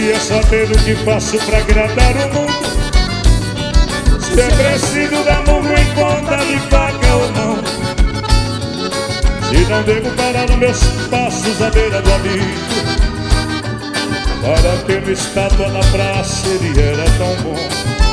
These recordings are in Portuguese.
queria saber o que faço pra agradar o mundo, se é preciso dar murro em ponta de faca ou não, se não devo parar nos meus passos à beira do amigo, para ter uma estátua na praça ele era tão bom.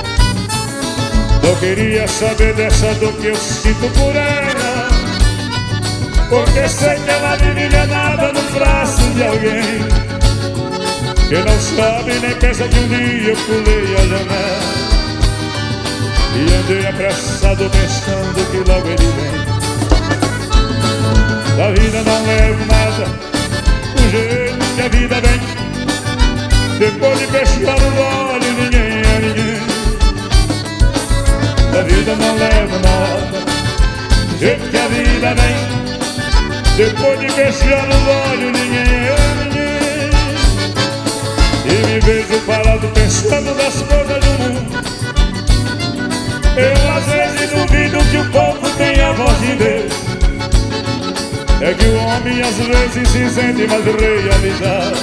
Eu queria saber dessa dor que eu sinto por ela, porque sei que ela vive enganada no braço de alguém que não sabe nem pensa que um dia eu pulei a janela e andei apressado pensando que logo ele vem. Da vida não levo nada, do jeito que a vida vem, depois de fechar os olhos ninguém é ninguém. Da vida não levo nada, do jeito que a vida vem, depois de fechar os olhos ninguém é ninguém. E me vejo parado pensando nas coisas do mundo. Eu às vezes duvido que o povo tem a voz de Deus. É que o homem às vezes se sente mais realizado.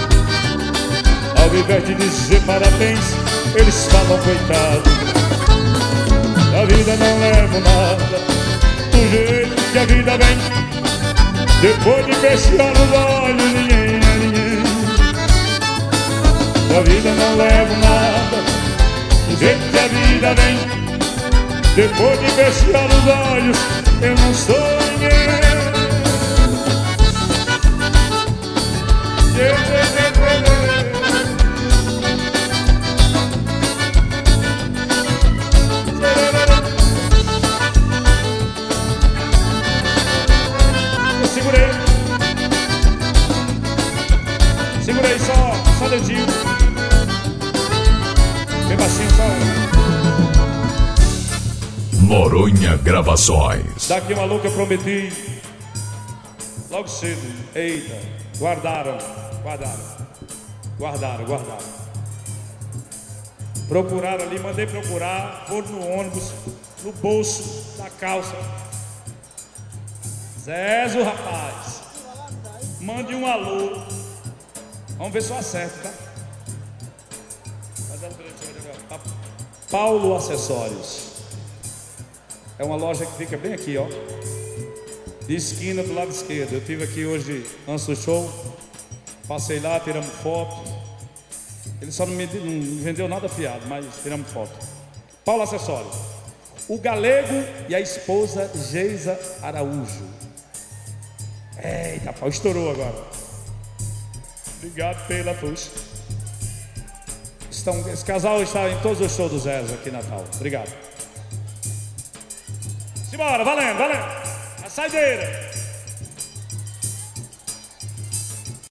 Ao invés de dizer parabéns, eles falam coitado. Da vida não levo nada, do jeito que a vida vem, depois de fechar os olhos ninguém é ninguém. Da vida não levo nada, do jeito que a vida vem, depois de fechar os olhos eu não sou ninguém. Segurei só dedinho. Bem baixinho só. Noronha Gravações. Daqui uma louca eu prometi logo cedo. Eita, guardaram. Procuraram ali, mandei procurar, foram no ônibus, no bolso da calça. Zezo, rapaz, mande um alô. Vamos ver se eu acerto, tá? Paulo Acessórios. É uma loja que fica bem aqui, ó, de esquina do lado esquerdo. Eu estive aqui hoje antes do show, passei lá, tiramos foto. Ele só não vendeu nada fiado, mas tiramos foto. Paulo Acessórios. O Galego e a esposa Geisa Araújo. Eita, pau, estourou agora. Obrigado pela puxa. Esse casal está em todos os shows do Zé aqui em Natal. Obrigado. Simbora, valendo. A saideira.